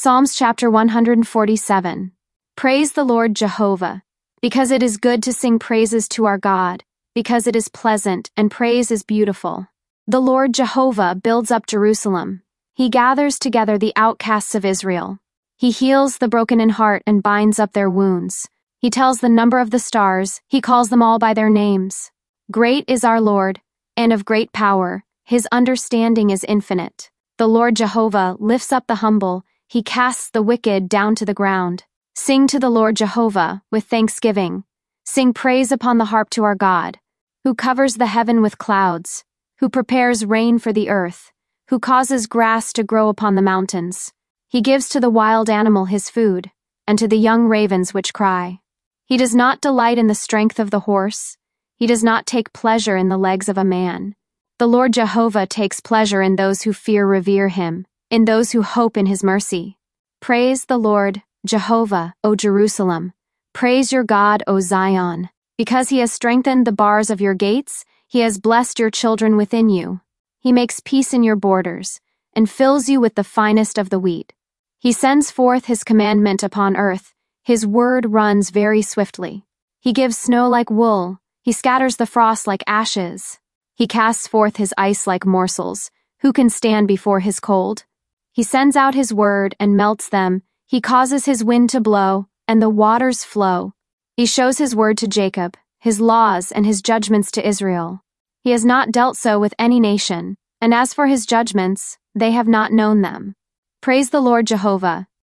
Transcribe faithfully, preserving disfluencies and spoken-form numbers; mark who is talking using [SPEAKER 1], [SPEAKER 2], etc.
[SPEAKER 1] Psalms chapter one hundred forty-seven. Praise the Lord Jehovah, because it is good to sing praises to our God, because it is pleasant and praise is beautiful. The Lord Jehovah builds up Jerusalem. He gathers together the outcasts of Israel. He heals the broken in heart and binds up their wounds. He tells the number of the stars, he calls them all by their names. Great is our Lord, and of great power, his understanding is infinite. The Lord Jehovah lifts up the humble, he casts the wicked down to the ground. Sing to the Lord Jehovah with thanksgiving. Sing praise upon the harp to our God, who covers the heaven with clouds, who prepares rain for the earth, who causes grass to grow upon the mountains. He gives to the wild animal his food, and to the young ravens which cry. He does not delight in the strength of the horse. He does not take pleasure in the legs of a man. The Lord Jehovah takes pleasure in those who fear revere him, in those who hope in his mercy. Praise the Lord, Jehovah, O Jerusalem. Praise your God, O Zion. Because he has strengthened the bars of your gates, he has blessed your children within you. He makes peace in your borders, and fills you with the finest of the wheat. He sends forth his commandment upon earth. His word runs very swiftly. He gives snow like wool. He scatters the frost like ashes. He casts forth his ice like morsels. Who can stand before his cold? He sends out his word and melts them. He causes his wind to blow, and the waters flow. He shows his word to Jacob, his laws and his judgments to Israel. He has not dealt so with any nation, and as for his judgments, they have not known them. Praise the Lord Jehovah,